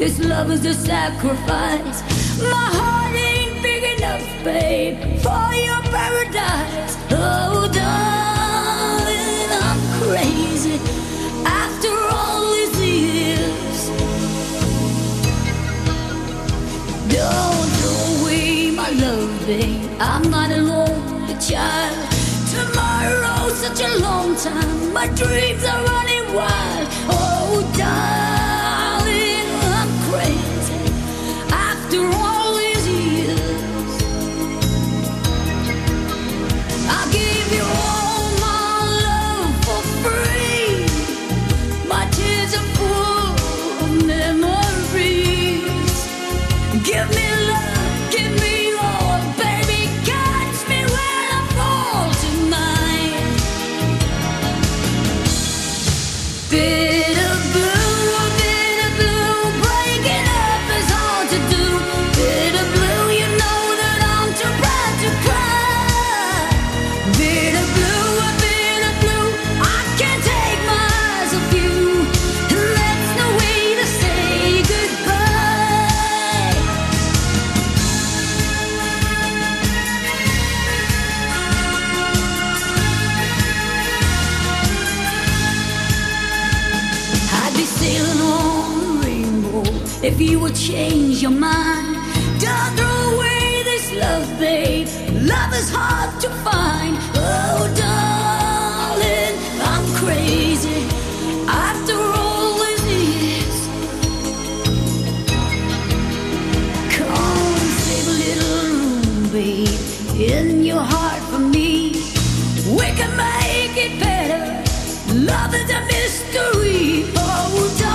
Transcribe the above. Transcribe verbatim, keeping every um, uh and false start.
This love is a sacrifice. My heart ain't big enough, babe, for your paradise. Oh, darling, I'm crazy after all these years. Don't throw away my love, babe. I'm not a lonely child. Tomorrow's such a long time. My dreams are running wild. Oh, darling, I'm crazy after all these years. I give you all my love for free. My tears are full of memories. Give me love, give me all, baby. Catch me when I fall tonight. Bitter blue, bitter blue, breaking up is hard to do. Bitter blue, you know that I'm too proud to cry. Bitter blue, bitter blue, I can't take my eyes off you. And that's no way to say goodbye. I'd be sailing on the rainbow if you would change your mind. Don't throw away this love, babe. Love is hard to find. Oh, darling, I'm crazy after all these years. Come and save a little room, babe, in your heart for me. We can make it better. Love is a mystery. Oh, darling.